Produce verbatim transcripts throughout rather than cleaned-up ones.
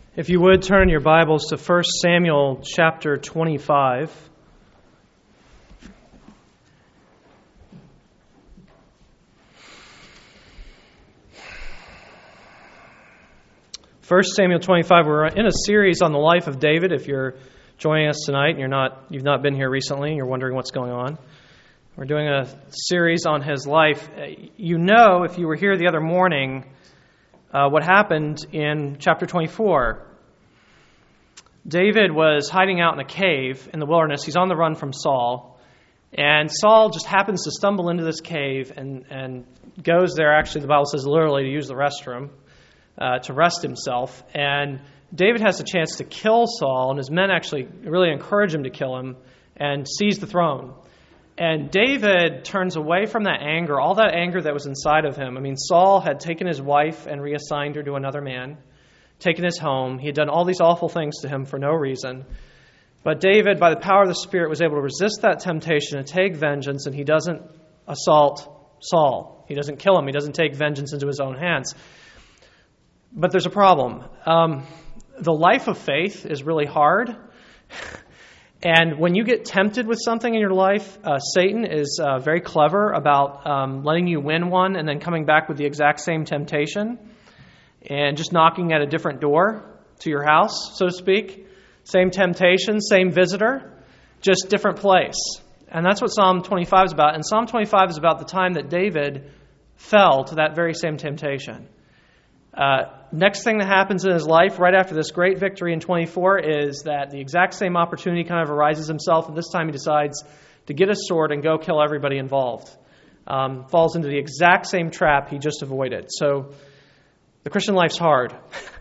If you would, turn your Bibles to First Samuel chapter twenty-five. First Samuel twenty-five, we're in a series on the life of David. If you're joining us tonight and you're not, you've not been here recently and you're wondering what's going on, we're doing a series on his life. You know, if you were here the other morning, uh, what happened in chapter twenty-four. David was hiding out in a cave in the wilderness. He's on the run from Saul. And Saul just happens to stumble into this cave and, and goes there, actually the Bible says literally, to use the restroom, uh, to rest himself. And David has a chance to kill Saul, and his men actually really encourage him to kill him and seize the throne. And David turns away from that anger, all that anger that was inside of him. I mean, Saul had taken his wife and reassigned her to another man, taken his home. He had done all these awful things to him for no reason. But David, by the power of the Spirit, was able to resist that temptation and take vengeance, and he doesn't assault Saul. He doesn't kill him. He doesn't take vengeance into his own hands. But there's a problem. Um, the life of faith is really hard. And when you get tempted with something in your life, uh, Satan is uh, very clever about um, letting you win one and then coming back with the exact same temptation and just knocking at a different door to your house, so to speak. Same temptation, same visitor, just different place. And that's what Psalm twenty-five is about. And Psalm twenty-five is about the time that David fell to that very same temptation. Uh, next thing that happens in his life right after this great victory in twenty-four is that the exact same opportunity kind of arises himself, and this time he decides to get a sword and go kill everybody involved. Um, falls into the exact same trap he just avoided. So the Christian life's hard.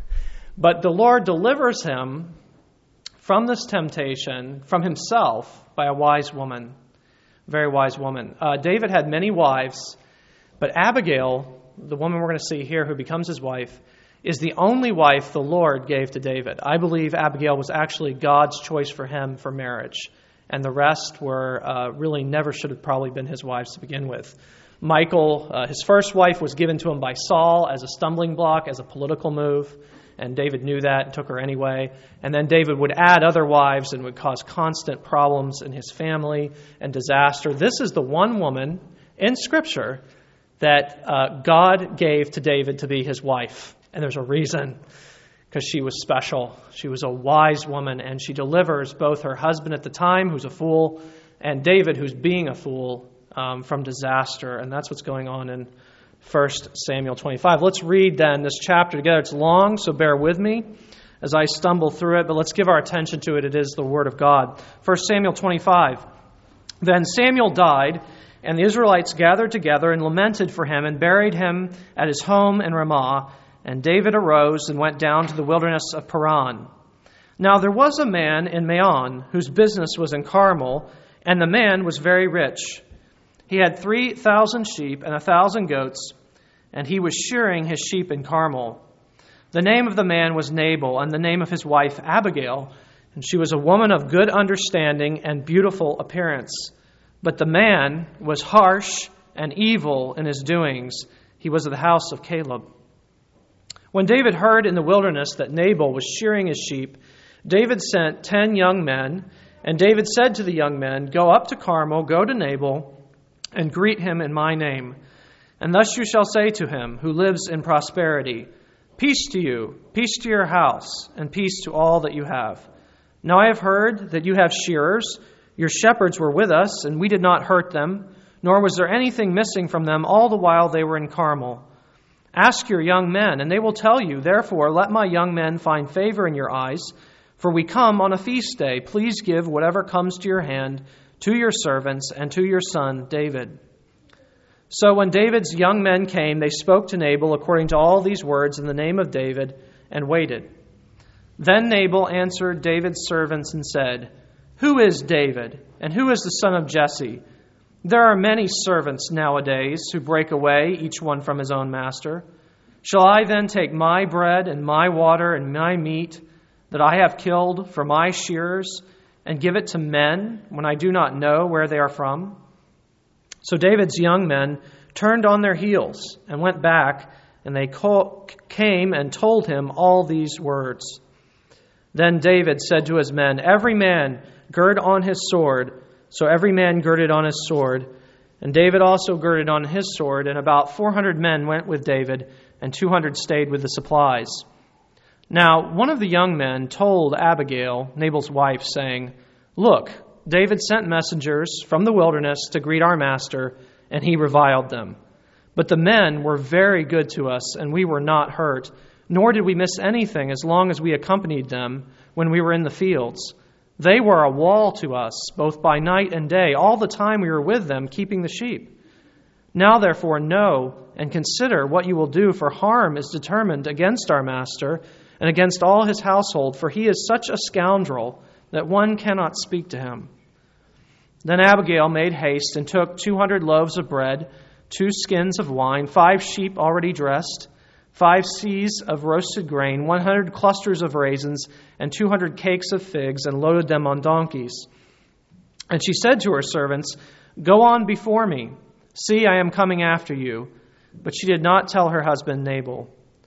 But the Lord delivers him from this temptation, from himself, by a wise woman, very wise woman. Uh, David had many wives, but Abigail, the woman we're going to see here who becomes his wife, is the only wife the Lord gave to David. I believe Abigail was actually God's choice for him for marriage, and the rest were uh, really never should have probably been his wives to begin with. Michal, uh, his first wife, was given to him by Saul as a stumbling block, as a political move, and David knew that and took her anyway. And then David would add other wives and would cause constant problems in his family and disaster. This is the one woman in Scripture that uh, God gave to David to be his wife. And there's a reason, because she was special. She was a wise woman, and she delivers both her husband at the time, who's a fool, and David, who's being a fool, um, from disaster. And that's what's going on in First Samuel twenty-five. Let's read then this chapter together. It's long, so bear with me as I stumble through it, but let's give our attention to it. It is the Word of God. First Samuel twenty-five. Then Samuel died, and the Israelites gathered together and lamented for him and buried him at his home in Ramah. And David arose and went down to the wilderness of Paran. Now there was a man in Maon whose business was in Carmel, and the man was very rich. He had three thousand sheep and a thousand goats, and he was shearing his sheep in Carmel. The name of the man was Nabal, and the name of his wife Abigail, and she was a woman of good understanding and beautiful appearance. But the man was harsh and evil in his doings. He was of the house of Caleb. When David heard in the wilderness that Nabal was shearing his sheep, David sent ten young men, and David said to the young men, "Go up to Carmel, go to Nabal, and greet him in my name. And thus you shall say to him, who lives in prosperity, peace to you, peace to your house, and peace to all that you have. Now I have heard that you have shearers. Your shepherds were with us, and we did not hurt them, nor was there anything missing from them all the while they were in Carmel. Ask your young men, and they will tell you, therefore let my young men find favor in your eyes, for we come on a feast day. Please give whatever comes to your hand to your servants and to your son David." So when David's young men came, they spoke to Nabal according to all these words in the name of David, and waited. Then Nabal answered David's servants and said, "Who is David, and who is the son of Jesse? There are many servants nowadays who break away, each one from his own master. Shall I then take my bread and my water and my meat that I have killed for my shearers and give it to men when I do not know where they are from?" So David's young men turned on their heels and went back, and they came and told him all these words. Then David said to his men, "Every man gird on his sword." So every man girded on his sword. And David also girded on his sword, and about four hundred men went with David, and two hundred stayed with the supplies. Now one of the young men told Abigail, Nabal's wife, saying, "Look, David sent messengers from the wilderness to greet our master, and he reviled them. But the men were very good to us, and we were not hurt, nor did we miss anything as long as we accompanied them when we were in the fields. They were a wall to us, both by night and day, all the time we were with them, keeping the sheep. Now, therefore, know and consider what you will do, for harm is determined against our master and against all his household, for he is such a scoundrel that one cannot speak to him." Then Abigail made haste and took two hundred loaves of bread, two skins of wine, five sheep already dressed, five seahs of roasted grain, one hundred clusters of raisins, and two hundred cakes of figs, and loaded them on donkeys. And she said to her servants, "Go on before me. See, I am coming after you." But she did not tell her husband Nabal.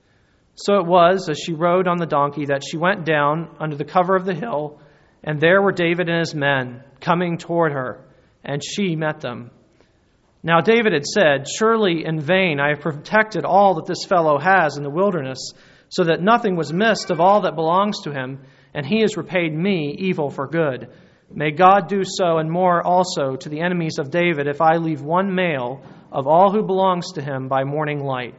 So it was, as she rode on the donkey, that she went down under the cover of the hill, and there were David and his men coming toward her, and she met them. Now David had said, "Surely in vain I have protected all that this fellow has in the wilderness, so that nothing was missed of all that belongs to him, and he has repaid me evil for good. May God do so and more also to the enemies of David if I leave one male of all who belongs to him by morning light."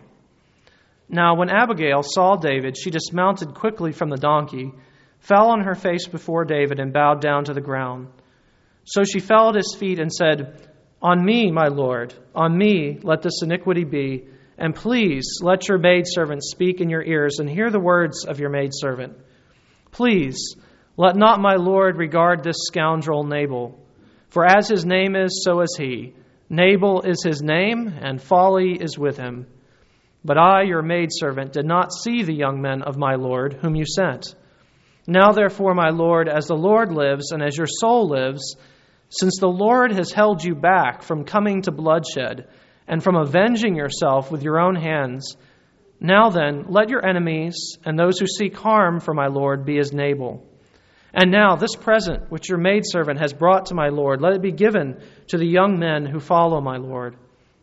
Now when Abigail saw David, she dismounted quickly from the donkey, fell on her face before David, and bowed down to the ground. So she fell at his feet and said, "On me, my lord, on me let this iniquity be, and please let your maidservant speak in your ears and hear the words of your maidservant. Please let not my lord regard this scoundrel Nabal, for as his name is, so is he. Nabal is his name, and folly is with him. But I, your maidservant, did not see the young men of my lord, whom you sent. Now therefore, my lord, as the Lord lives, and as your soul lives, since the Lord has held you back from coming to bloodshed and from avenging yourself with your own hands, now then, let your enemies and those who seek harm for my lord be as Nabal. And now this present which your maidservant has brought to my lord, let it be given to the young men who follow my lord.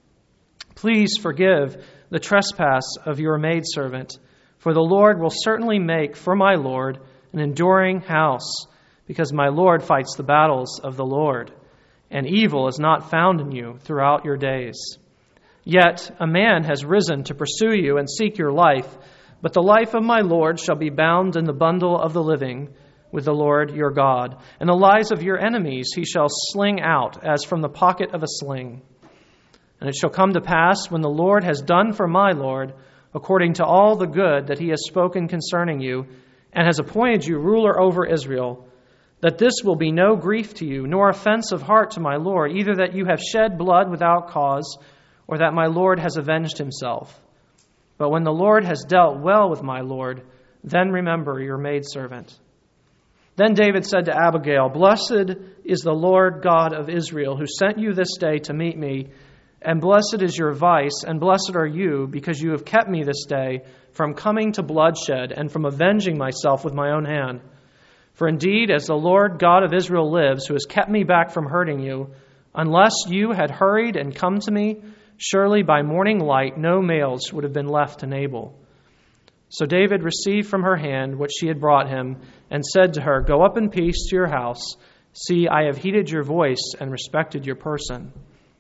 Please forgive the trespass of your maidservant, for the Lord will certainly make for my lord an enduring house, because my Lord fights the battles of the Lord, and evil is not found in you throughout your days. Yet a man has risen to pursue you and seek your life, but the life of my Lord shall be bound in the bundle of the living with the Lord your God, and the lives of your enemies he shall sling out as from the pocket of a sling. And it shall come to pass, when the Lord has done for my Lord, according to all the good that he has spoken concerning you, and has appointed you ruler over Israel, that this will be no grief to you, nor offense of heart to my Lord, either that you have shed blood without cause, or that my Lord has avenged himself. But when the Lord has dealt well with my Lord, then remember your maidservant." Then David said to Abigail, "Blessed is the Lord God of Israel, who sent you this day to meet me, and blessed is your vice, and blessed are you, because you have kept me this day from coming to bloodshed and from avenging myself with my own hand. For indeed, as the Lord God of Israel lives, who has kept me back from hurting you, unless you had hurried and come to me, surely by morning light no males would have been left to Nabal." So David received from her hand what she had brought him, and said to her, "Go up in peace to your house. See, I have heeded your voice and respected your person."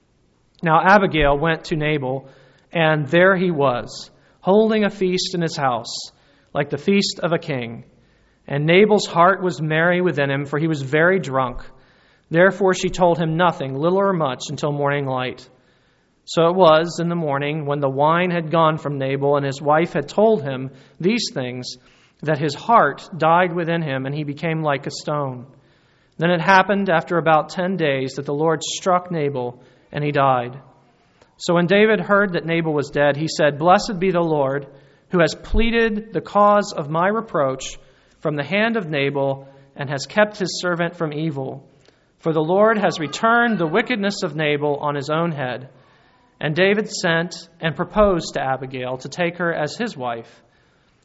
Now Abigail went to Nabal, and there he was, holding a feast in his house, like the feast of a king. And Nabal's heart was merry within him, for he was very drunk. Therefore she told him nothing, little or much, until morning light. So it was in the morning, when the wine had gone from Nabal, and his wife had told him these things, that his heart died within him, and he became like a stone. Then it happened after about ten days that the Lord struck Nabal, and he died. So when David heard that Nabal was dead, he said, "Blessed be the Lord, who has pleaded the cause of my reproach from the hand of Nabal, and has kept his servant from evil. For the Lord has returned the wickedness of Nabal on his own head." And David sent and proposed to Abigail to take her as his wife.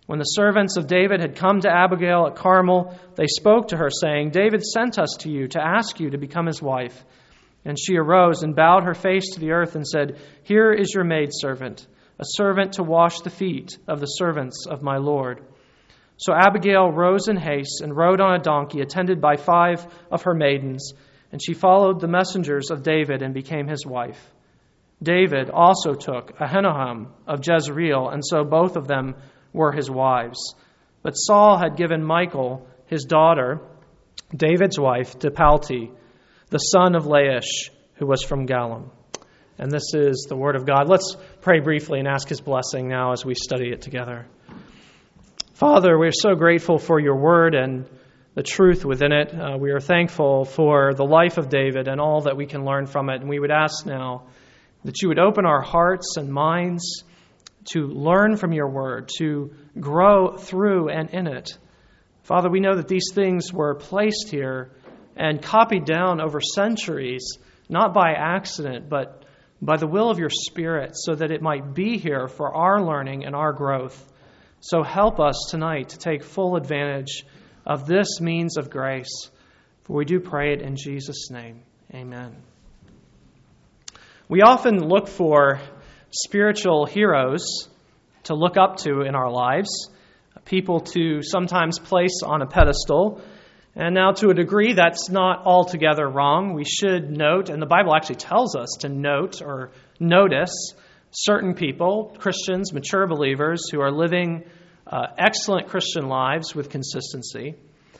When the servants of David had come to Abigail at Carmel, they spoke to her, saying, David sent us to you to ask you to become his wife. And she arose and bowed her face to the earth and said, Here is your maidservant, a servant to wash the feet of the servants of my Lord. So Abigail rose in haste and rode on a donkey, attended by five of her maidens, and she followed the messengers of David and became his wife. David also took Ahinoam of Jezreel, and so both of them were his wives. But Saul had given Michal, his daughter, David's wife, to Palti, the son of Laish, who was from Gallim. And this is the word of God. Let's pray briefly and ask his blessing now as we study it together. Father, we are so grateful for your word and the truth within it. Uh, we are thankful for the life of David and all that we can learn from it. And we would ask now that you would open our hearts and minds to learn from your word, to grow through and in it. Father, we know that these things were placed here and copied down over centuries, not by accident, but by the will of your Spirit, so that it might be here for our learning and our growth. So help us tonight to take full advantage of this means of grace. For we do pray it in Jesus' name. Amen. We often look for spiritual heroes to look up to in our lives, people to sometimes place on a pedestal. And now to a degree, that's not altogether wrong. We should note, and the Bible actually tells us to note or notice certain people, Christians, mature believers, who are living uh, excellent Christian lives with consistency.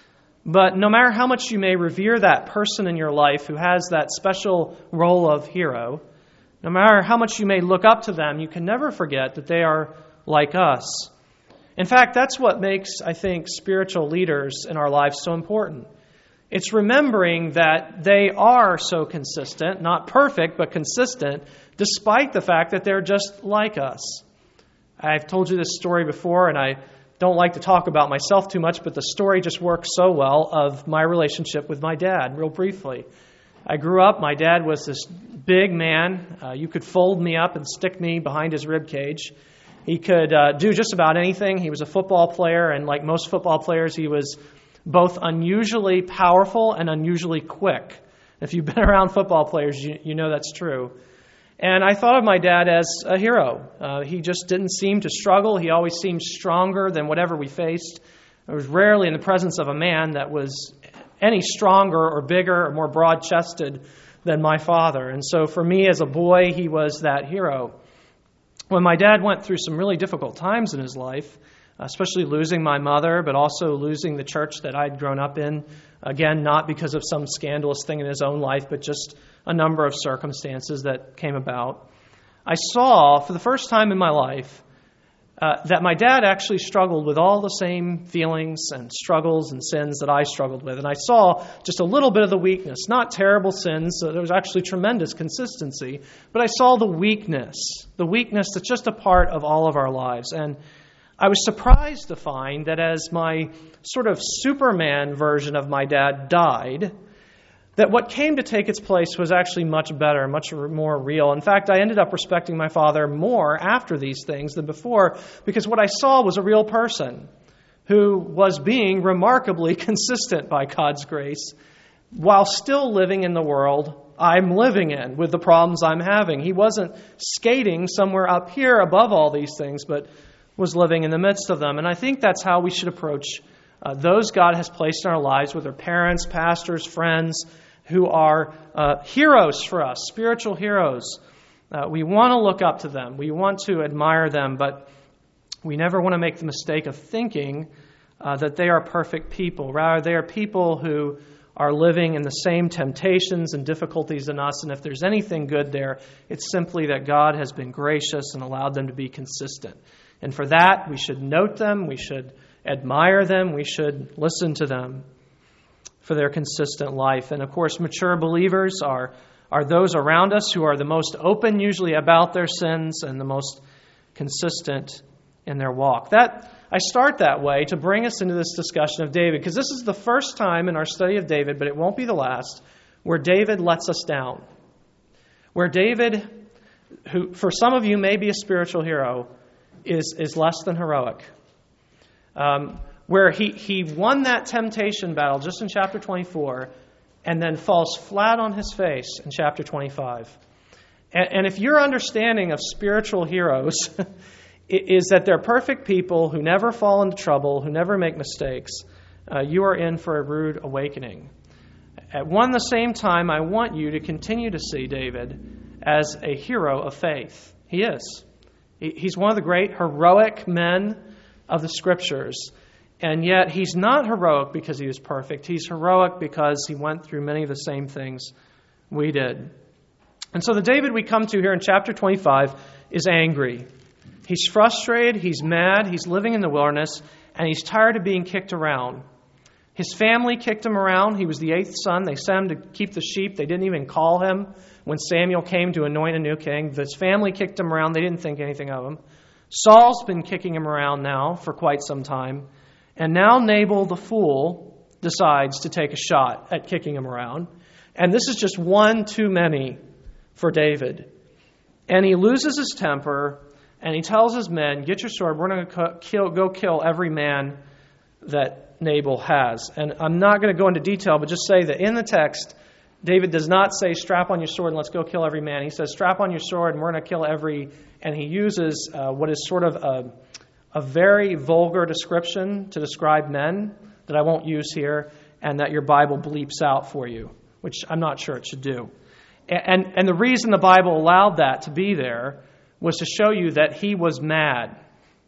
But no matter how much you may revere that person in your life who has that special role of hero, no matter how much you may look up to them, you can never forget that they are like us. In fact, that's what makes, I think, spiritual leaders in our lives so important. It's remembering that they are so consistent, not perfect, but consistent, despite the fact that they're just like us. I've told you this story before, and I don't like to talk about myself too much, but the story just works so well of my relationship with my dad, real briefly. I grew up, my dad was this big man. Uh, you could fold me up and stick me behind his rib cage. He could uh, do just about anything. He was a football player, and like most football players, he was both unusually powerful and unusually quick. If you've been around football players, you, you know that's true. And I thought of my dad as a hero. Uh, he just didn't seem to struggle. He always seemed stronger than whatever we faced. I was rarely in the presence of a man that was any stronger or bigger or more broad-chested than my father. And so for me as a boy, he was that hero. When my dad went through some really difficult times in his life, especially losing my mother, but also losing the church that I'd grown up in, again, not because of some scandalous thing in his own life, but just a number of circumstances that came about, I saw for the first time in my life uh, that my dad actually struggled with all the same feelings and struggles and sins that I struggled with. And I saw just a little bit of the weakness, not terrible sins, so there was actually tremendous consistency, but I saw the weakness, the weakness that's just a part of all of our lives. And I was surprised to find that as my sort of Superman version of my dad died, that what came to take its place was actually much better, much more real. In fact, I ended up respecting my father more after these things than before, because what I saw was a real person who was being remarkably consistent by God's grace while still living in the world I'm living in with the problems I'm having. He wasn't skating somewhere up here above all these things, but was living in the midst of them. And I think that's how we should approach uh, those God has placed in our lives, with our parents, pastors, friends, who are uh, heroes for us, spiritual heroes. Uh, we want to look up to them. We want to admire them, but we never want to make the mistake of thinking uh, that they are perfect people. Rather, they are people who are living in the same temptations and difficulties than us, and if there's anything good there, it's simply that God has been gracious and allowed them to be consistent. And for that, we should note them, we should admire them, we should listen to them for their consistent life. And of course, mature believers are, are those around us who are the most open usually about their sins and the most consistent in their walk. That I start that way to bring us into this discussion of David, because this is the first time in our study of David, but it won't be the last, where David lets us down. Where David, who for some of you may be a spiritual hero, is, is less than heroic. um, where he, he won that temptation battle just in chapter twenty-four and then falls flat on his face in chapter twenty-five. And, and if your understanding of spiritual heroes is that they're perfect people who never fall into trouble, who never make mistakes, uh, you are in for a rude awakening. At one and the same time, I want you to continue to see David as a hero of faith. He is. He's one of the great heroic men of the Scriptures. And yet he's not heroic because he was perfect. He's heroic because he went through many of the same things we did. And so the David we come to here in chapter twenty-five is angry. He's frustrated, he's mad, he's living in the wilderness, and he's tired of being kicked around. His family kicked him around. He was the eighth son. They sent him to keep the sheep. They didn't even call him when Samuel came to anoint a new king. His family kicked him around. They didn't think anything of him. Saul's been kicking him around now for quite some time. And now Nabal the fool decides to take a shot at kicking him around. And this is just one too many for David. And he loses his temper, and he tells his men, get your sword, we're going to kill, go kill every man that Nabal has. And I'm not going to go into detail, but just say that in the text, David does not say, strap on your sword and let's go kill every man. He says, strap on your sword and we're going to kill every... And he uses uh, what is sort of a, a very vulgar description to describe men that I won't use here and that your Bible bleeps out for you, which I'm not sure it should do. And, and the reason the Bible allowed that to be there was to show you that he was mad.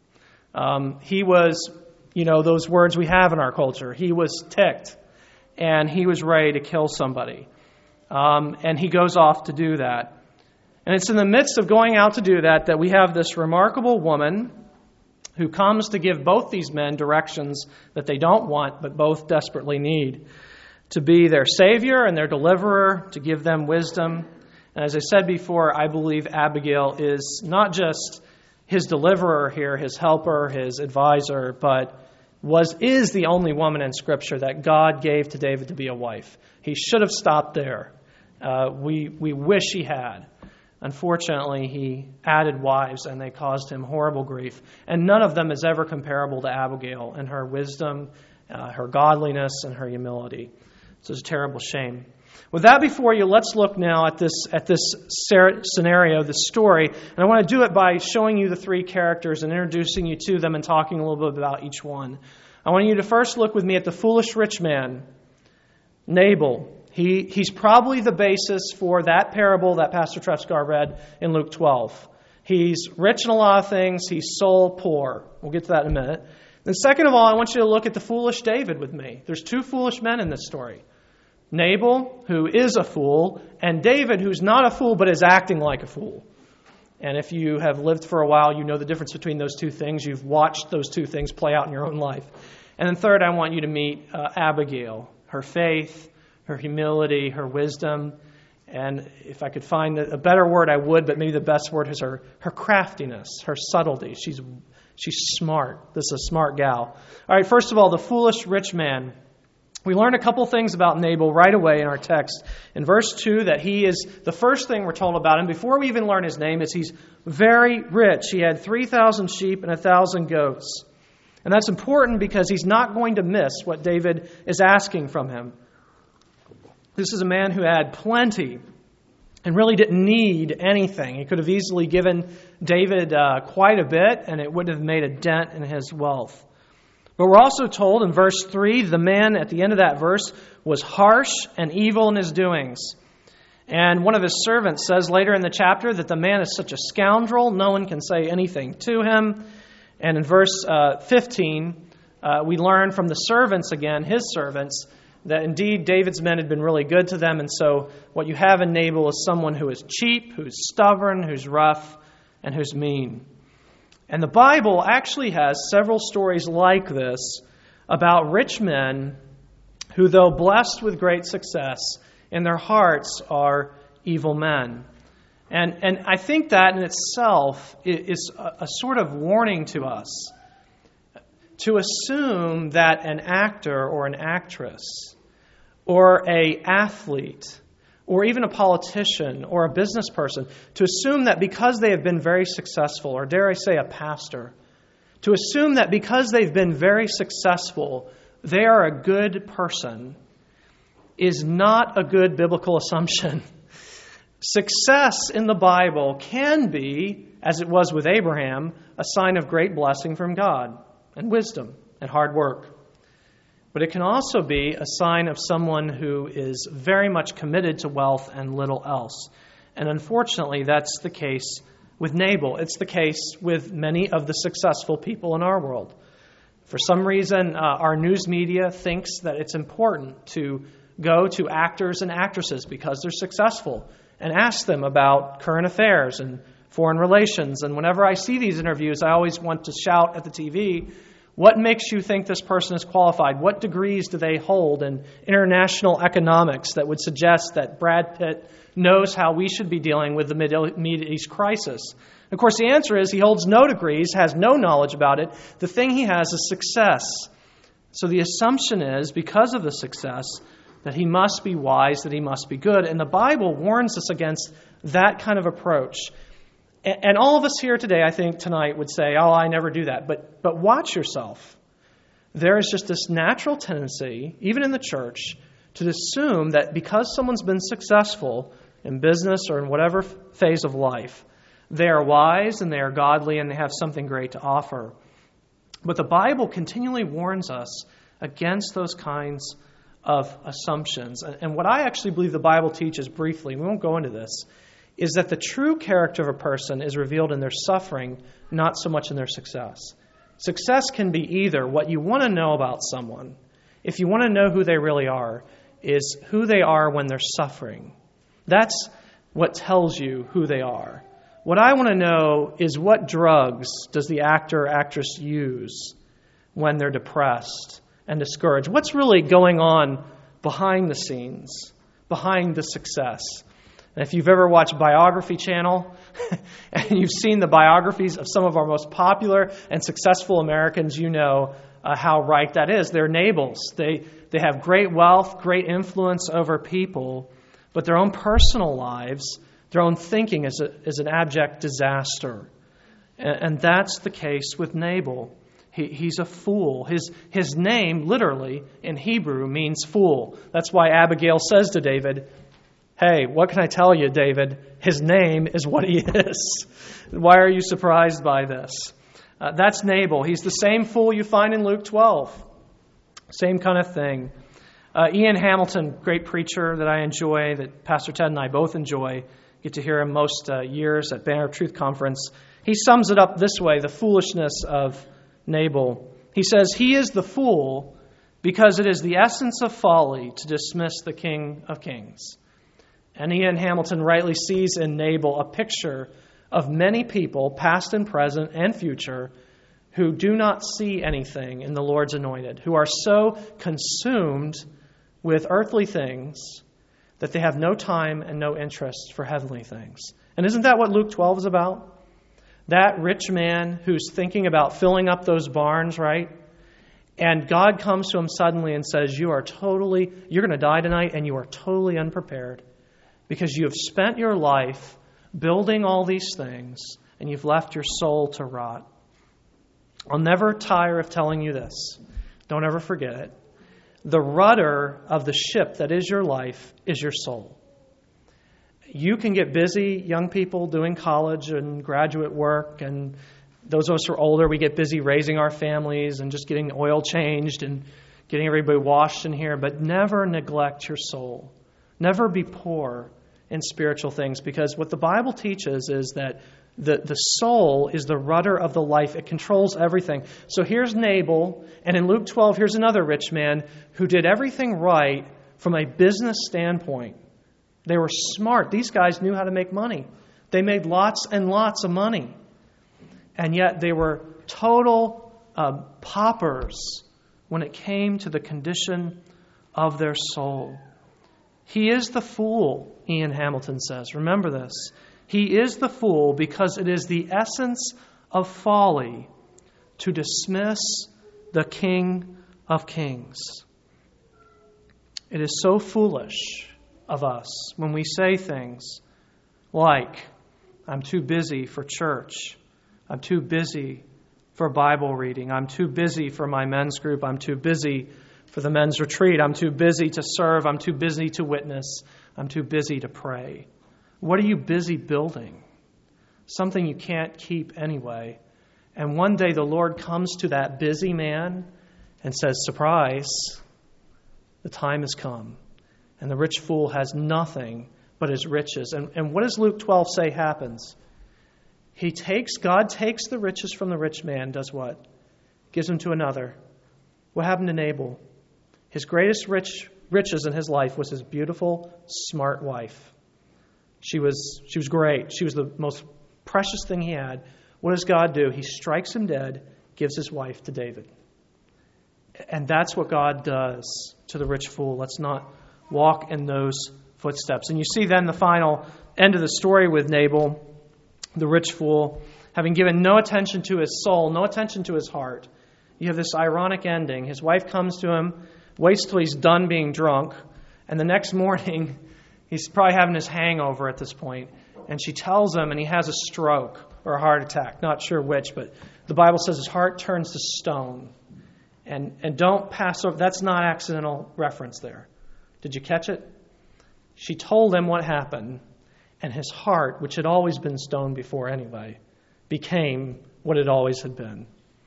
Um, he was... You know, those words we have in our culture. He was ticked, and he was ready to kill somebody. Um, and he goes off to do that. And it's in the midst of going out to do that that we have this remarkable woman who comes to give both these men directions that they don't want, but both desperately need. To be their savior and their deliverer, to give them wisdom. And as I said before, I believe Abigail is not just his deliverer here, his helper, his advisor, but was is the only woman in Scripture that God gave to David to be a wife. He should have stopped there. Uh, we we wish he had. Unfortunately, he added wives, and they caused him horrible grief. And none of them is ever comparable to Abigail in her wisdom, uh, her godliness, and her humility. So it's a terrible shame. With that before you, let's look now at this at this scenario, this story. And I want to do it by showing you the three characters and introducing you to them and talking a little bit about each one. I want you to first look with me at the foolish rich man, Nabal. He, he's probably the basis for that parable that Pastor Trefscar read in Luke twelve. He's rich in a lot of things. He's soul poor. We'll get to that in a minute. Then second of all, I want you to look at the foolish David with me. There's two foolish men in this story. Nabal, who is a fool, and David, who's not a fool but is acting like a fool. And if you have lived for a while, you know the difference between those two things. You've watched those two things play out in your own life. And then third, I want you to meet uh, Abigail, her faith, her humility, her wisdom. And if I could find a better word, I would, but maybe the best word is her, her craftiness, her subtlety. She's, she's smart. This is a smart gal. All right, first of all, the foolish rich man. We learn a couple things about Nabal right away in our text. In verse two, that he is, the first thing we're told about him, before we even learn his name, is he's very rich. He had three thousand sheep and one thousand goats. And that's important because he's not going to miss what David is asking from him. This is a man who had plenty and really didn't need anything. He could have easily given David uh, quite a bit, and it wouldn't have made a dent in his wealth. But we're also told in verse three, the man at the end of that verse was harsh and evil in his doings. And one of his servants says later in the chapter that the man is such a scoundrel, no one can say anything to him. And in verse uh, fifteen, uh, we learn from the servants again, his servants, that indeed David's men had been really good to them. And so what you have in Nabal is someone who is cheap, who's stubborn, who's rough, and who's mean. And the Bible actually has several stories like this about rich men who, though blessed with great success, in their hearts are evil men. And, and I think that in itself is a, a sort of warning to us to assume that an actor or an actress or an athlete or even a politician or a business person, to assume that because they have been very successful, or dare I say a pastor, To assume that because they've been very successful, they are a good person is not a good biblical assumption. Success in the Bible can be, as it was with Abraham, a sign of great blessing from God and wisdom and hard work. But it can also be a sign of someone who is very much committed to wealth and little else. And unfortunately, that's the case with Nabal. It's the case with many of the successful people in our world. For some reason, uh, our news media thinks that it's important to go to actors and actresses because they're successful and ask them about current affairs and foreign relations. And whenever I see these interviews, I always want to shout at the T V, what makes you think this person is qualified? What degrees do they hold in international economics that would suggest that Brad Pitt knows how we should be dealing with the Middle East crisis? Of course, the answer is he holds no degrees, has no knowledge about it. The thing he has is success. So the assumption is, because of the success, that he must be wise, that he must be good. And the Bible warns us against that kind of approach. And all of us here today, I think, tonight would say, oh, I never do that. But but watch yourself. There is just this natural tendency, even in the church, to assume that because someone's been successful in business or in whatever phase of life, they are wise and they are godly and they have something great to offer. But the Bible continually warns us against those kinds of assumptions. And what I actually believe the Bible teaches briefly, we won't go into this, is that the true character of a person is revealed in their suffering, not so much in their success. Success can be either what you want to know about someone, if you want to know who they really are, is who they are when they're suffering. That's what tells you who they are. What I want to know is what drugs does the actor or actress use when they're depressed and discouraged? What's really going on behind the scenes, behind the success? And if you've ever watched Biography Channel and you've seen the biographies of some of our most popular and successful Americans, you know uh, how right that is. They're Nabals. They they have great wealth, great influence over people, but their own personal lives, their own thinking is, a, is an abject disaster. And, and that's the case with Nabal. He, he's a fool. His, his name, literally, in Hebrew, means fool. That's why Abigail says to David, hey, what can I tell you, David? His name is what he is. Why are you surprised by this? Uh, that's Nabal. He's the same fool you find in Luke twelve. Same kind of thing. Uh, Ian Hamilton, great preacher that I enjoy, that Pastor Ted and I both enjoy, get to hear him most uh, years at Banner of Truth Conference. He sums it up this way, the foolishness of Nabal. He says, he is the fool because it is the essence of folly to dismiss the King of Kings. And Ian Hamilton rightly sees in Nabal a picture of many people, past and present and future, who do not see anything in the Lord's anointed, who are so consumed with earthly things that they have no time and no interest for heavenly things. And isn't that what Luke twelve is about? That rich man who's thinking about filling up those barns, right? And God comes to him suddenly and says, you are totally, you're going to die tonight and you are totally unprepared because you have spent your life building all these things and you've left your soul to rot. I'll never tire of telling you this. Don't ever forget it. The rudder of the ship that is your life is your soul. You can get busy, young people, doing college and graduate work, and those of us who are older, we get busy raising our families and just getting oil changed and getting everybody washed in here, but never neglect your soul. Never be poor in spiritual things, because what the Bible teaches is that the, the soul is the rudder of the life. It controls everything. So here's Nabal, and in Luke twelve, here's another rich man who did everything right from a business standpoint. They were smart. These guys knew how to make money. They made lots and lots of money. And yet they were total uh, paupers when it came to the condition of their soul. He is the fool, Ian Hamilton says. Remember this. He is the fool because it is the essence of folly to dismiss the King of Kings. It is so foolish of us when we say things like, I'm too busy for church. I'm too busy for Bible reading. I'm too busy for my men's group. I'm too busy for the men's retreat. I'm too busy to serve. I'm too busy to witness. I'm too busy to pray. What are you busy building? Something you can't keep anyway. And one day the Lord comes to that busy man and says, surprise, the time has come. And the rich fool has nothing but his riches. And, and what does Luke twelve say happens? He takes, God takes the riches from the rich man, does what? Gives them to another. What happened to Nabal? His greatest rich riches in his life was his beautiful, smart wife. She was, she was great. She was the most precious thing he had. What does God do? He strikes him dead, gives his wife to David. And that's what God does to the rich fool. Let's not walk in those footsteps. And you see then the final end of the story with Nabal, the rich fool, having given no attention to his soul, no attention to his heart. You have this ironic ending. His wife comes to him, waits till he's done being drunk, and the next morning, he's probably having his hangover at this point, and she tells him, and he has a stroke or a heart attack, not sure which, but the Bible says his heart turns to stone. And and don't pass over, that's not accidental reference there. Did you catch it? She told him what happened, and his heart, which had always been stone before anyway, became what it always had been.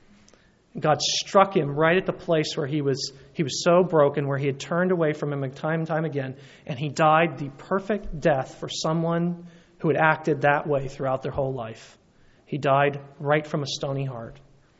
God struck him right at the place where he was he was so broken, where he had turned away from him time and time again, and he died the perfect death for someone who had acted that way throughout their whole life. He died right from a stony heart.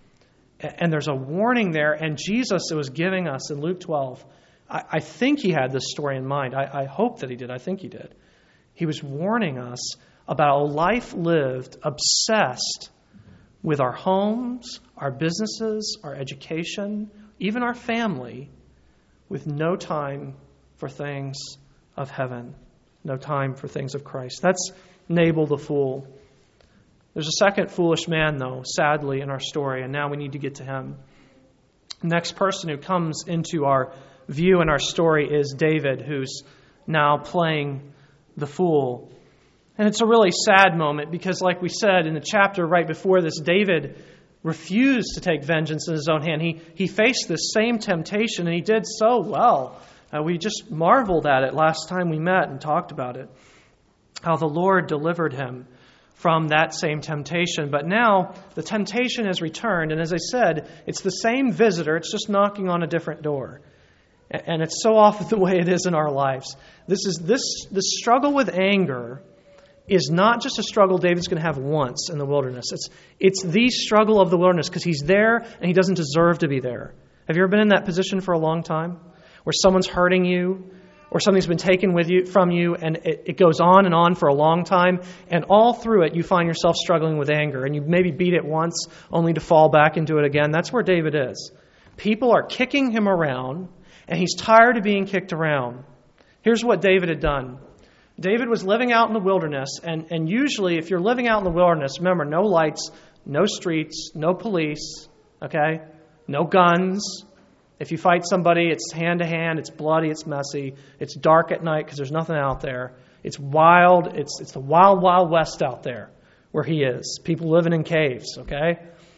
And there's a warning there, and Jesus was giving us in Luke twelve, I, I think he had this story in mind. I, I hope that he did. I think he did. He was warning us about a life lived obsessed with our homes, our businesses, our education, even our family, with no time for things of heaven, no time for things of Christ. That's Nabal the fool. There's a second foolish man, though, sadly, in our story, and now we need to get to him. The next person who comes into our view in our story is David, who's now playing the fool. And it's a really sad moment because, like we said in the chapter right before this, David refused to take vengeance in his own hand. He, he faced this same temptation, and he did so well. Uh, we just marveled at it last time we met and talked about it, how the Lord delivered him from that same temptation. But now the temptation has returned, and as I said, it's the same visitor, it's just knocking on a different door. And it's so often the way it is in our lives. This is this the struggle with anger is not just a struggle David's going to have once in the wilderness. It's it's the struggle of the wilderness because he's there and he doesn't deserve to be there. Have you ever been in that position for a long time? Where someone's hurting you, or something's been taken with you from you, and it, it goes on and on for a long time, and all through it you find yourself struggling with anger, and you maybe beat it once only to fall back into it again. That's where David is. People are kicking him around, and he's tired of being kicked around. Here's what David had done. David was living out in the wilderness, and, and usually if you're living out in the wilderness, remember, no lights, no streets, no police, okay, no guns. If you fight somebody, it's hand-to-hand, it's bloody, it's messy, it's dark at night because there's nothing out there. It's wild, it's it's the wild, wild west out there where he is. People living in caves, okay?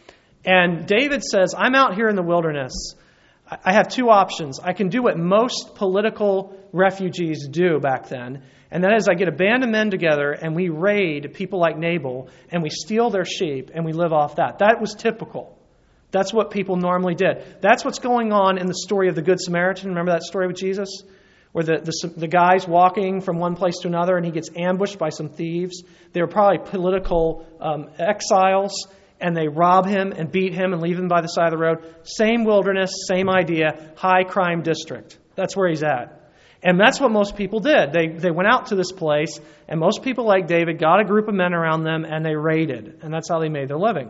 And David says, I'm out here in the wilderness. I have two options. I can do what most political refugees do back then, and that is I get a band of men together and we raid people like Nabal and we steal their sheep and we live off that. That was typical. That's what people normally did. That's what's going on in the story of the Good Samaritan. Remember that story with Jesus? Where the, the, the guy's walking from one place to another and he gets ambushed by some thieves. They were probably political um, exiles, and they rob him and beat him and leave him by the side of the road. Same wilderness, same idea, high crime district. That's where he's at. And that's what most people did. They they went out to this place, and most people like David got a group of men around them and they raided. And that's how they made their living.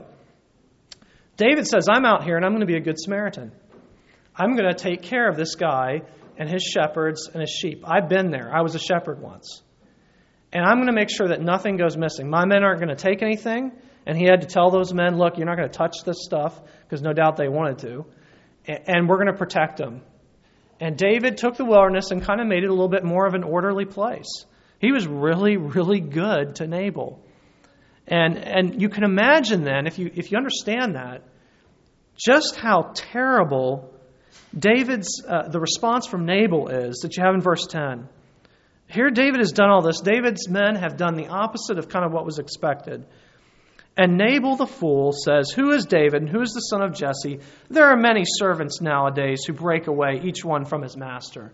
David says, I'm out here and I'm going to be a good Samaritan. I'm going to take care of this guy and his shepherds and his sheep. I've been there. I was a shepherd once. And I'm going to make sure that nothing goes missing. My men aren't going to take anything. And he had to tell those men, look, you're not going to touch this stuff, because no doubt they wanted to. And we're going to protect them. And David took the wilderness and kind of made it a little bit more of an orderly place. He was really, really good to Nabal. And and you can imagine then, if you if you understand that, just how terrible David's, uh, the response from Nabal is that you have in verse ten. Here David has done all this. David's men have done the opposite of kind of what was expected. And Nabal the fool says, "Who is David and who is the son of Jesse? There are many servants nowadays who break away, each one from his master."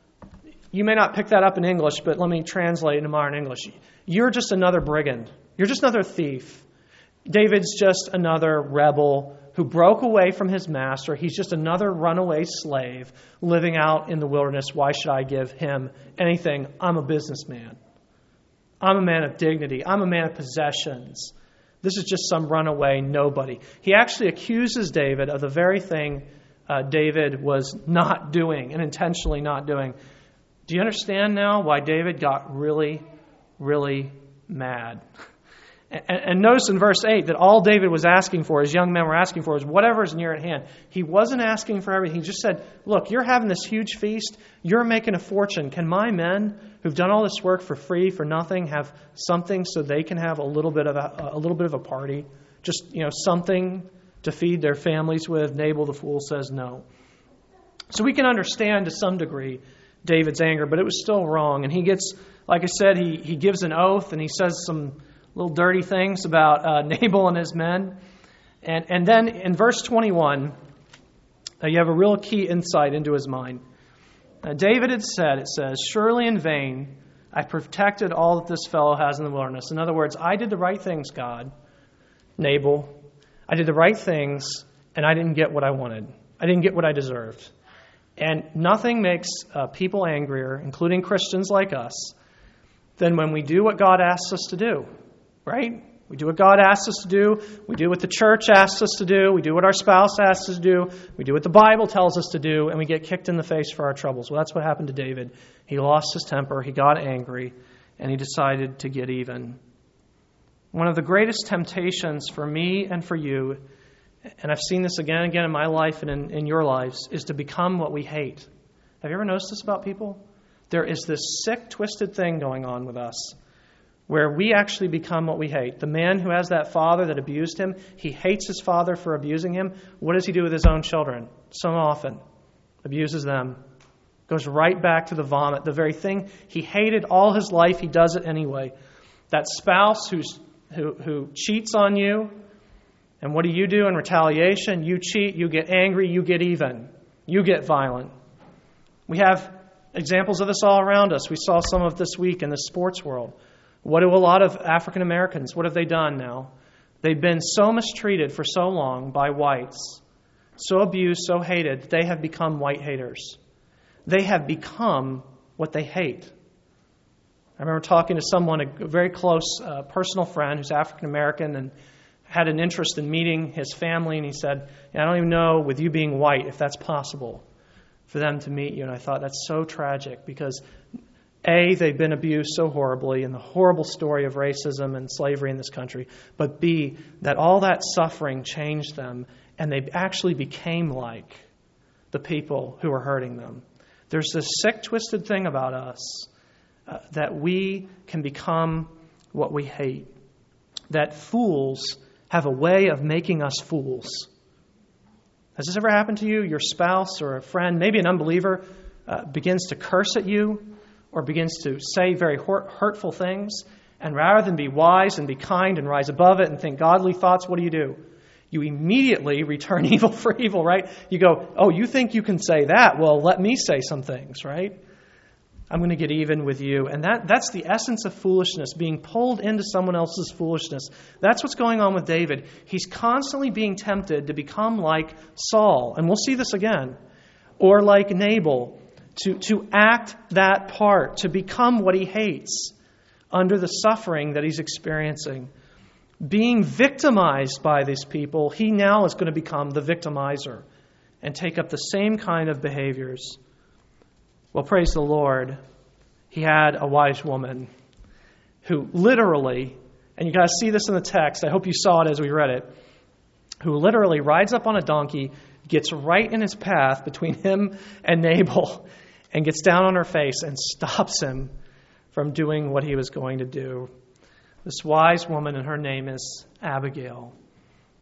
You may not pick that up in English, but let me translate into modern English. You're just another brigand. You're just another thief. David's just another rebel who broke away from his master. He's just another runaway slave living out in the wilderness. Why should I give him anything? I'm a businessman. I'm a man of dignity. I'm a man of possessions. This is just some runaway nobody. He actually accuses David of the very thing uh, David was not doing and intentionally not doing. Do you understand now why David got really, really mad? And, and notice in verse eight that all David was asking for, his young men were asking for, was whatever is near at hand. He wasn't asking for everything. He just said, look, you're having this huge feast. You're making a fortune. Can my men who've done all this work for free, for nothing, have something so they can have a little bit of a, a little bit of a party? Just, you know, something to feed their families with? Nabal the fool says no. So we can understand to some degree David's anger, but it was still wrong. And he gets, like I said, he, he gives an oath and he says some little dirty things about uh, Nabal and his men. And, and then in verse twenty-one, uh, you have a real key insight into his mind. Uh, David had said, it says, "Surely in vain I protected all that this fellow has in the wilderness." In other words, I did the right things, God, Nabal. I did the right things, and I didn't get what I wanted. I didn't get what I deserved. And nothing makes uh, people angrier, including Christians like us, than when we do what God asks us to do, right? We do what God asks us to do. We do what the church asks us to do. We do what our spouse asks us to do. We do what the Bible tells us to do, and we get kicked in the face for our troubles. Well, that's what happened to David. He lost his temper. He got angry, and he decided to get even. One of the greatest temptations for me and for you, and I've seen this again and again in my life and in, in your lives, is to become what we hate. Have you ever noticed this about people? There is this sick, twisted thing going on with us where we actually become what we hate. The man who has that father that abused him, he hates his father for abusing him. What does he do with his own children? So often, abuses them. Goes right back to the vomit. The very thing he hated all his life, he does it anyway. That spouse who's, who, who cheats on you, and what do you do in retaliation? You cheat, you get angry, you get even. You get violent. We have examples of this all around us. We saw some of this week in the sports world. What do a lot of African Americans, what have they done now? They've been so mistreated for so long by whites, so abused, so hated, they have become white haters. They have become what they hate. I remember talking to someone, a very close uh, personal friend who's African American, and had an interest in meeting his family, and he said, yeah, I don't even know, with you being white, if that's possible for them to meet you. And I thought, that's so tragic, because A, they've been abused so horribly in the horrible story of racism and slavery in this country, but B, that all that suffering changed them, and they actually became like the people who were hurting them. There's this sick, twisted thing about us uh, that we can become what we hate, that fools have a way of making us fools. Has this ever happened to you? Your spouse or a friend, maybe an unbeliever, uh, begins to curse at you or begins to say very hurtful things, and rather than be wise and be kind and rise above it and think godly thoughts, what do you do? You immediately return evil for evil, right? You go, oh, you think you can say that? Well, let me say some things, right? I'm going to get even with you. And that, that's the essence of foolishness, being pulled into someone else's foolishness. That's what's going on with David. He's constantly being tempted to become like Saul, and we'll see this again, or like Nabal, to, to act that part, to become what he hates under the suffering that he's experiencing. Being victimized by these people, he now is going to become the victimizer and take up the same kind of behaviors. Well, praise the Lord, he had a wise woman who literally, and you got to see this in the text, I hope you saw it as we read it, who literally rides up on a donkey, gets right in his path between him and Nabal, and gets down on her face and stops him from doing what he was going to do. This wise woman, and her name is Abigail.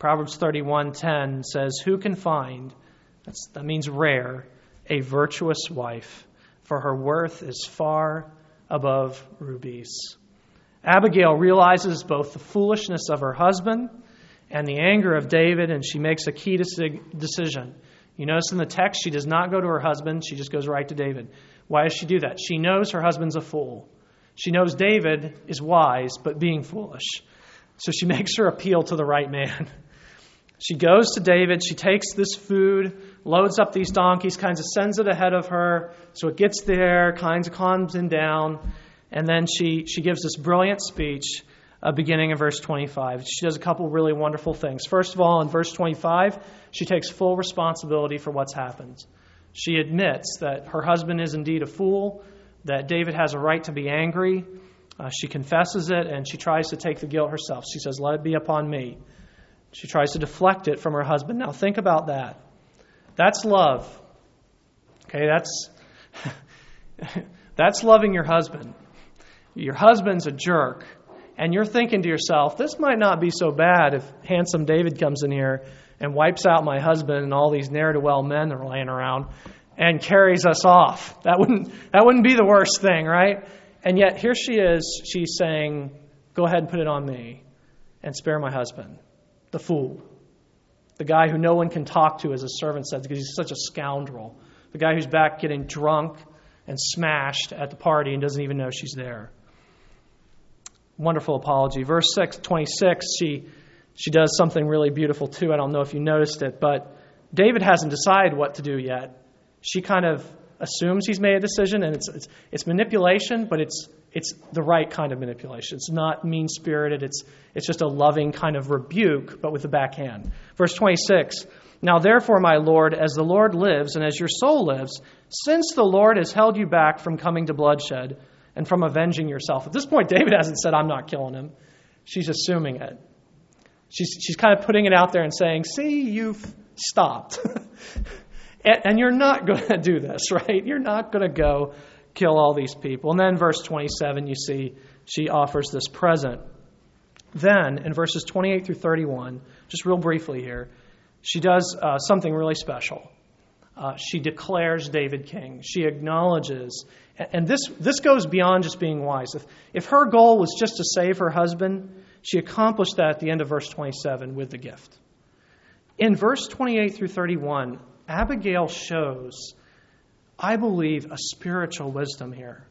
Proverbs thirty-one ten says, "Who can find," that's, that means rare, "a virtuous wife? For her worth is far above rubies." Abigail realizes both the foolishness of her husband and the anger of David, and she makes a key decision. You notice in the text, she does not go to her husband. She just goes right to David. Why does she do that? She knows her husband's a fool. She knows David is wise, but being foolish. So she makes her appeal to the right man. She goes to David. She takes this food, loads up these donkeys, kinds of sends it ahead of her. So it gets there, kinds of calms him down. And then she, she gives this brilliant speech, uh, beginning in verse twenty-five. She does a couple really wonderful things. First of all, in verse twenty-five, she takes full responsibility for what's happened. She admits that her husband is indeed a fool, that David has a right to be angry. Uh, she confesses it, and she tries to take the guilt herself. She says, "Let it be upon me." She tries to deflect it from her husband. Now think about that. That's love. Okay, that's that's loving your husband. Your husband's a jerk, and you're thinking to yourself, this might not be so bad if handsome David comes in here and wipes out my husband and all these ne'er-do-well men that are laying around and carries us off. That wouldn't that wouldn't be the worst thing, right? And yet here she is, she's saying, go ahead and put it on me and spare my husband. The fool. The guy who no one can talk to, as his servant says, because he's such a scoundrel. The guy who's back getting drunk and smashed at the party and doesn't even know she's there. Wonderful apology. Verse six, twenty-six, she she does something really beautiful too. I don't know if you noticed it, but David hasn't decided what to do yet. She kind of assumes he's made a decision, and it's it's, it's manipulation, but it's it's the right kind of manipulation. It's not mean-spirited. It's it's just a loving kind of rebuke, but with the backhand. Verse twenty-six, "Now therefore, my Lord, as the Lord lives and as your soul lives, since the Lord has held you back from coming to bloodshed and from avenging yourself." At this point, David hasn't said, "I'm not killing him." She's assuming it. She's she's kind of putting it out there and saying, "See, you've stopped." and, and you're not going to do this, right? You're not going to go kill all these people. And then verse twenty-seven, you see, she offers this present. Then, in verses twenty-eight through thirty-one, just real briefly here, she does uh, something really special. Uh, she declares David king. She acknowledges, and this this goes beyond just being wise. If, if her goal was just to save her husband, she accomplished that at the end of verse twenty-seven with the gift. In verse twenty-eight through thirty-one, Abigail shows, I believe, a spiritual wisdom here.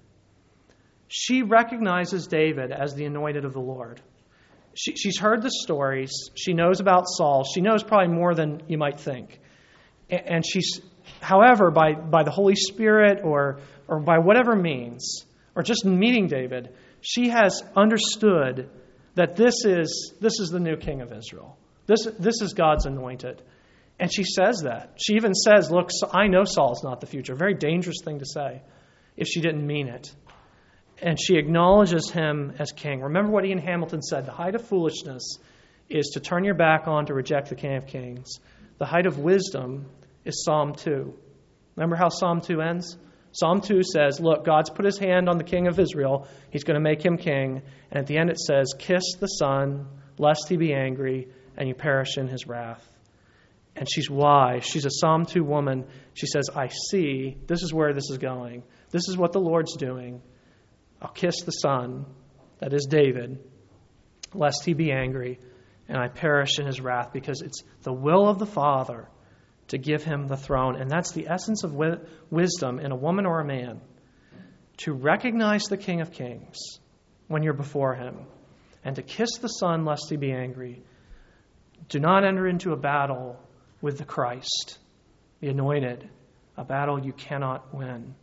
She recognizes David as the anointed of the Lord. She, she's heard the stories. She knows about Saul. She knows probably more than you might think. And she's, however, by, by the Holy Spirit or, or by whatever means, or just meeting David, she has understood that this is, this is the new king of Israel. This, this is God's anointed. And she says that. She even says, look, I know Saul's not the future. A very dangerous thing to say if she didn't mean it. And she acknowledges him as king. Remember what Ian Hamilton said, the height of foolishness is to turn your back on, to reject the King of Kings. The height of wisdom is Psalm two. Remember how Psalm two ends? Psalm two says, look, God's put his hand on the king of Israel. He's going to make him king. And at the end it says, kiss the Son, lest he be angry, and you perish in his wrath. And she's wise. She's a Psalm two woman. She says, I see. This is where this is going. This is what the Lord's doing. I'll kiss the Son, that is David, lest he be angry, and I perish in his wrath, because it's the will of the Father to give him the throne. And that's the essence of wi- wisdom in a woman or a man, to recognize the King of Kings when you're before him, and to kiss the Son lest he be angry. Do not enter into a battle with the Christ, the anointed, a battle you cannot win.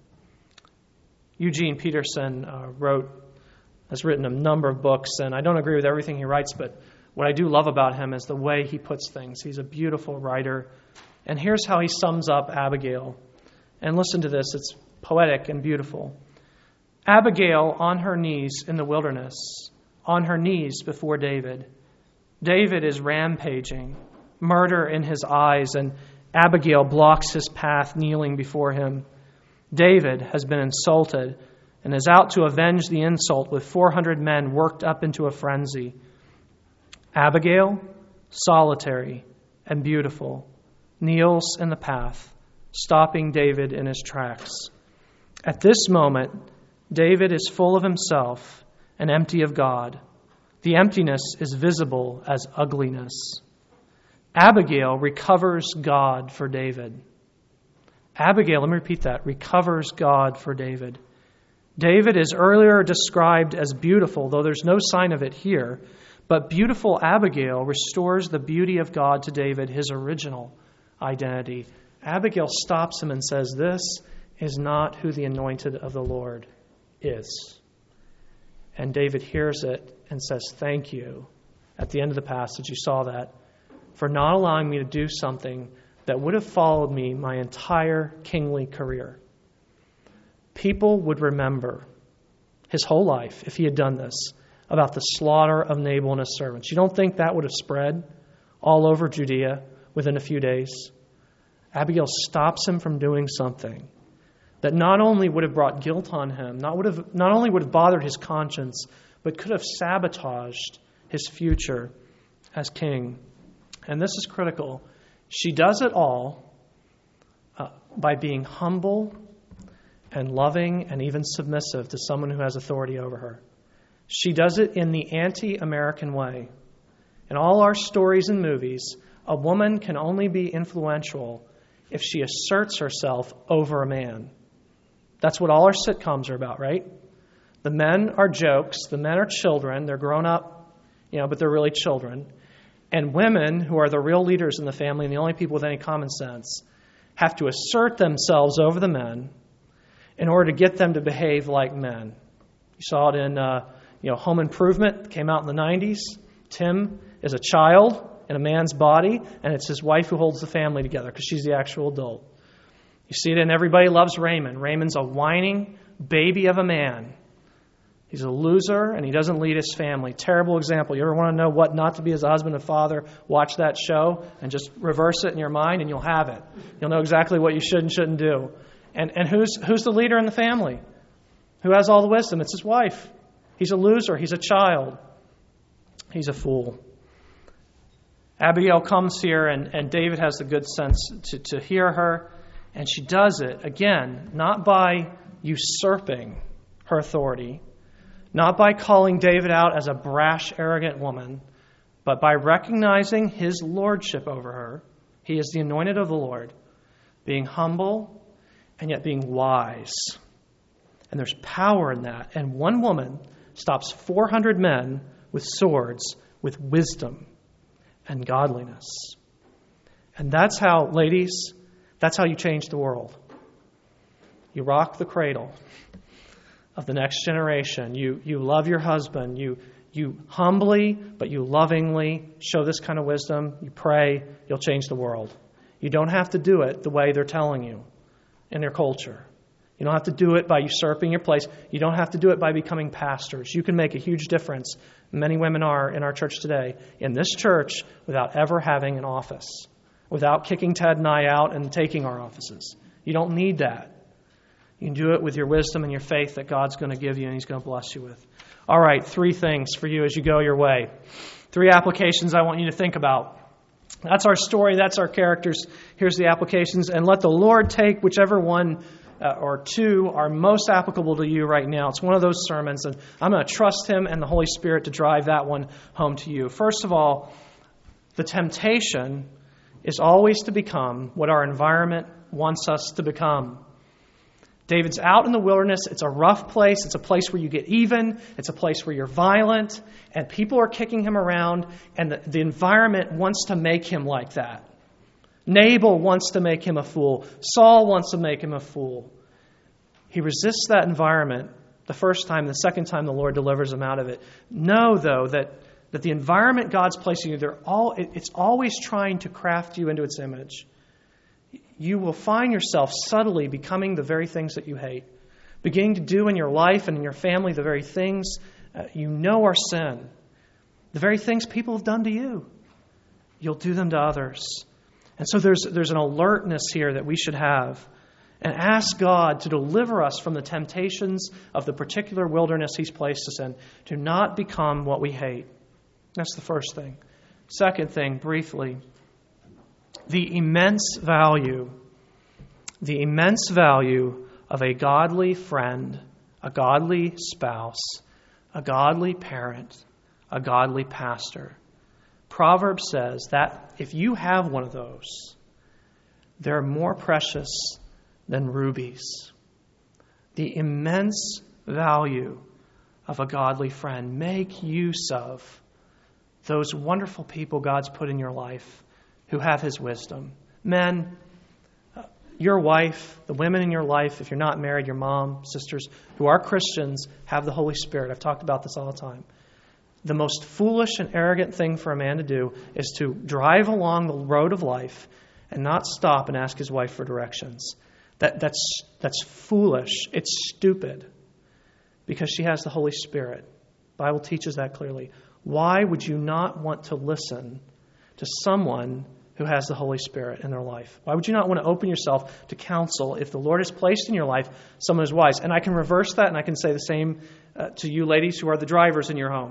Eugene Peterson uh, wrote, has written a number of books, and I don't agree with everything he writes, but what I do love about him is the way he puts things. He's a beautiful writer. And here's how he sums up Abigail. And listen to this, it's poetic and beautiful. Abigail on her knees in the wilderness, on her knees before David. David is rampaging, murder in his eyes, and Abigail blocks his path, kneeling before him. David has been insulted and is out to avenge the insult with four hundred men worked up into a frenzy. Abigail solitary and beautiful, kneels in the path, stopping David in his tracks. At this moment, David is full of himself and empty of God. The emptiness is visible as ugliness. Abigail recovers God for David. Abigail, let me repeat that, recovers God for David. David is earlier described as beautiful, though there's no sign of it here. But beautiful Abigail restores the beauty of God to David, his original identity. Abigail stops him and says, "This is not who the anointed of the Lord is." And David hears it and says, "Thank you." At the end of the passage, you saw that, for not allowing me to do something that would have followed me my entire kingly career. People would remember his whole life, if he had done this, about the slaughter of Nabal and his servants. You don't think that would have spread all over Judea within a few days? Abigail stops him from doing something that not only would have brought guilt on him, not would have not only would have bothered his conscience, but could have sabotaged his future as king. And this is critical. She does it all uh, by being humble and loving and even submissive to someone who has authority over her. She does it in the anti-American way. In all our stories and movies, a woman can only be influential if she asserts herself over a man. That's what all our sitcoms are about, right? The men are jokes. The men are children. They're grown up, you know, but they're really children. And women, who are the real leaders in the family and the only people with any common sense, have to assert themselves over the men in order to get them to behave like men. You saw it in uh, you know, Home Improvement, came out in the nineties. Tim is a child in a man's body, and it's his wife who holds the family together because she's the actual adult. You see it in Everybody Loves Raymond. Raymond's a whining baby of a man. He's a loser, and he doesn't lead his family. Terrible example. You ever want to know what not to be as a husband and father? Watch that show and just reverse it in your mind, and you'll have it. You'll know exactly what you should and shouldn't do. And and who's who's the leader in the family? Who has all the wisdom? It's his wife. He's a loser. He's a child. He's a fool. Abigail comes here, and, and David has the good sense to, to hear her. And she does it, again, not by usurping her authority, not by calling David out as a brash, arrogant woman, but by recognizing his lordship over her. He is the anointed of the Lord, being humble and yet being wise. And there's power in that. And one woman stops four hundred men with swords, with wisdom and godliness. And that's how, ladies, that's how you change the world. You rock the cradle of the next generation. You you love your husband. You you humbly, but you lovingly show this kind of wisdom. You pray, you'll change the world. You don't have to do it the way they're telling you in their culture. You don't have to do it by usurping your place. You don't have to do it by becoming pastors. You can make a huge difference. Many women are in our church today, in this church, without ever having an office, without kicking Ted and I out and taking our offices. You don't need that. You can do it with your wisdom and your faith that God's going to give you and He's going to bless you with. All right, three things for you as you go your way. Three applications I want you to think about. That's our story. That's our characters. Here's the applications. And let the Lord take whichever one uh, or two are most applicable to you right now. It's one of those sermons, and I'm going to trust Him and the Holy Spirit to drive that one home to you. First of all, the temptation is always to become what our environment wants us to become. David's out in the wilderness. It's a rough place. It's a place where you get even. It's a place where you're violent. And people are kicking him around. And the, the environment wants to make him like that. Nabal wants to make him a fool. Saul wants to make him a fool. He resists that environment the first time. The second time the Lord delivers him out of it. Know, though, that, that the environment God's placing you, they're all, it, it's always trying to craft you into its image. You will find yourself subtly becoming the very things that you hate, beginning to do in your life and in your family the very things uh, you know are sin, the very things people have done to you. You'll do them to others. And so there's there's an alertness here that we should have, and ask God to deliver us from the temptations of the particular wilderness He's placed us in, to not become what we hate. That's the first thing. Second thing, briefly, the immense value, the immense value of a godly friend, a godly spouse, a godly parent, a godly pastor. Proverbs says that if you have one of those, they're more precious than rubies. The immense value of a godly friend. Make use of those wonderful people God's put in your life who have His wisdom. Men, your wife, the women in your life, if you're not married, your mom, sisters, who are Christians, have the Holy Spirit. I've talked about this all the time. The most foolish and arrogant thing for a man to do is to drive along the road of life and not stop and ask his wife for directions. That, that's, that's foolish. It's stupid. Because she has the Holy Spirit. The Bible teaches that clearly. Why would you not want to listen to someone who has the Holy Spirit in their life? Why would you not want to open yourself to counsel if the Lord has placed in your life someone who's wise? And I can reverse that, and I can say the same uh, to you ladies who are the drivers in your home.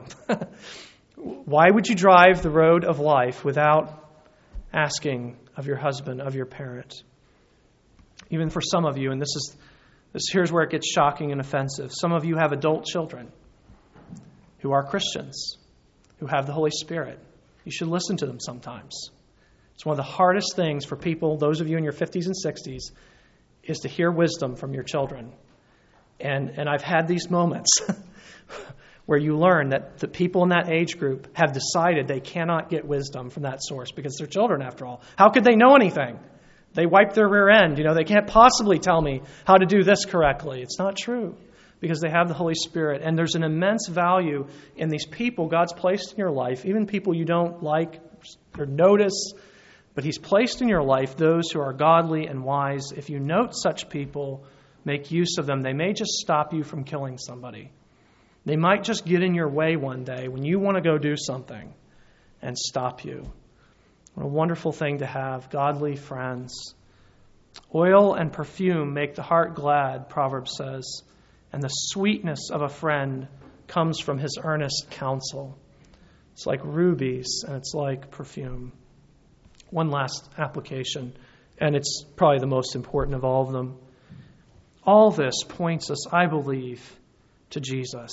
Why would you drive the road of life without asking of your husband, of your parent? Even for some of you, and this is this here's where it gets shocking and offensive. Some of you have adult children who are Christians, who have the Holy Spirit. You should listen to them sometimes. It's one of the hardest things for people, those of you in your fifties and sixties, is to hear wisdom from your children. And and I've had these moments where you learn that the people in that age group have decided they cannot get wisdom from that source because they're children after all. How could they know anything? They wipe their rear end. You know, they can't possibly tell me how to do this correctly. It's not true because they have the Holy Spirit. And there's an immense value in these people God's placed in your life, even people you don't like or notice, but He's placed in your life those who are godly and wise. If you note such people, make use of them. They may just stop you from killing somebody. They might just get in your way one day when you want to go do something and stop you. What a wonderful thing to have, godly friends. Oil and perfume make the heart glad, Proverbs says, and the sweetness of a friend comes from his earnest counsel. It's like rubies and it's like perfume. One last application, and it's probably the most important of all of them. All this points us, I believe, to Jesus.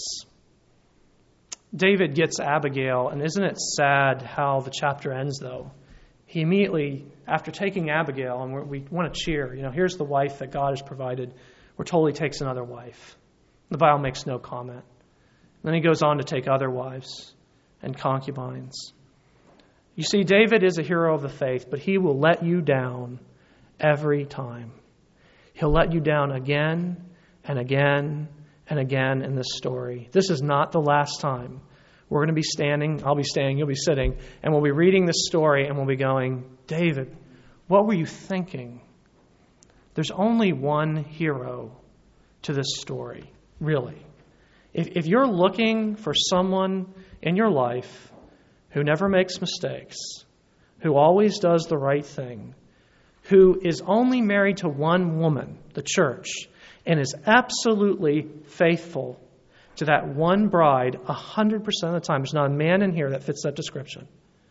David gets Abigail, and isn't it sad how the chapter ends, though? He immediately, after taking Abigail, and we're, we want to cheer, you know, here's the wife that God has provided, we're told he takes another wife. The Bible makes no comment. Then he goes on to take other wives and concubines. You see, David is a hero of the faith, but he will let you down every time. He'll let you down again and again and again in this story. This is not the last time. We're going to be standing, I'll be standing, you'll be sitting, and we'll be reading this story and we'll be going, David, what were you thinking? There's only one hero to this story, really. If, if you're looking for someone in your life who never makes mistakes, who always does the right thing, who is only married to one woman, the church, and is absolutely faithful to that one bride one hundred percent of the time. There's not a man in here that fits that description.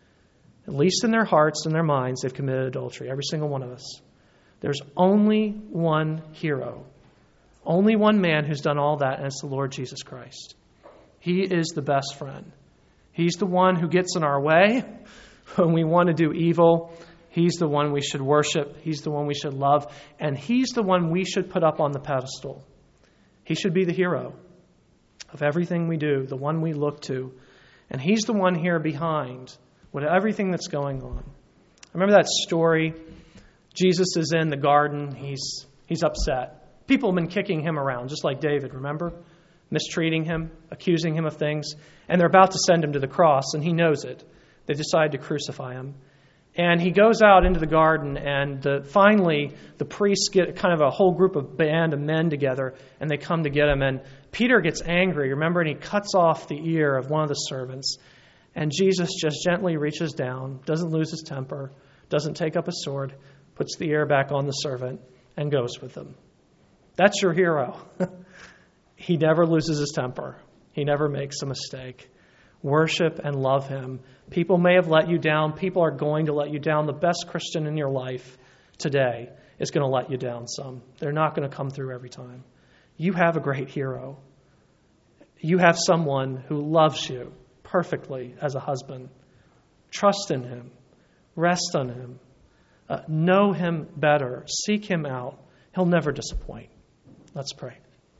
At least in their hearts and their minds, they've committed adultery, every single one of us. There's only one hero, only one man who's done all that, and it's the Lord Jesus Christ. He is the best friend. He's the one who gets in our way when we want to do evil. He's the one we should worship. He's the one we should love. And he's the one we should put up on the pedestal. He should be the hero of everything we do, the one we look to. And he's the one here behind with everything that's going on. Remember that story? Jesus is in the garden. He's he's upset. People have been kicking him around, just like David, remember? Mistreating him, accusing him of things. And they're about to send him to the cross, and he knows it. They decide to crucify him. And he goes out into the garden, and the, finally the priests get kind of a whole group of band of men together, and they come to get him. And Peter gets angry, remember, and he cuts off the ear of one of the servants. And Jesus just gently reaches down, doesn't lose his temper, doesn't take up a sword, puts the ear back on the servant, and goes with them. That's your hero. He never loses his temper. He never makes a mistake. Worship and love him. People may have let you down. People are going to let you down. The best Christian in your life today is going to let you down some. They're not going to come through every time. You have a great hero. You have someone who loves you perfectly as a husband. Trust in him. Rest on him. Uh, know him better. Seek him out. He'll never disappoint. Let's pray.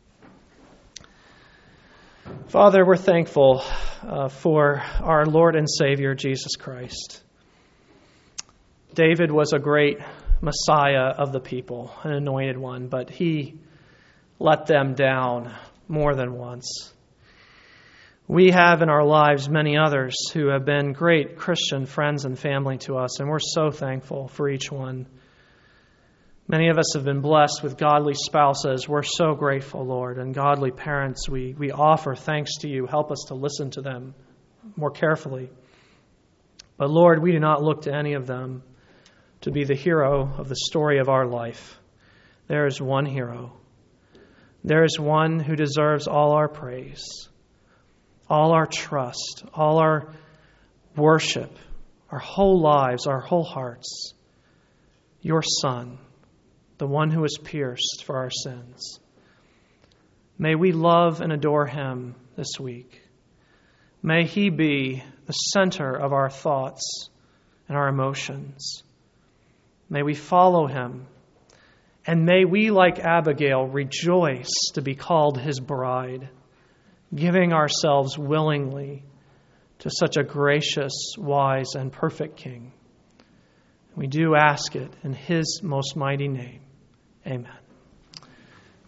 Father, we're thankful uh, for our Lord and Savior, Jesus Christ. David was a great Messiah of the people, an anointed one, but he let them down more than once. We have in our lives many others who have been great Christian friends and family to us, and we're so thankful for each one. Many of us have been blessed with godly spouses. We're so grateful, Lord, and godly parents. We, we offer thanks to you. Help us to listen to them more carefully. But Lord, we do not look to any of them to be the hero of the story of our life. There is one hero. There is one who deserves all our praise, all our trust, all our worship, our whole lives, our whole hearts. Your Son, the one who was pierced for our sins. May we love and adore him this week. May he be the center of our thoughts and our emotions. May we follow him. And may we, like Abigail, rejoice to be called his bride, giving ourselves willingly to such a gracious, wise, and perfect King. We do ask it in his most mighty name. Amen.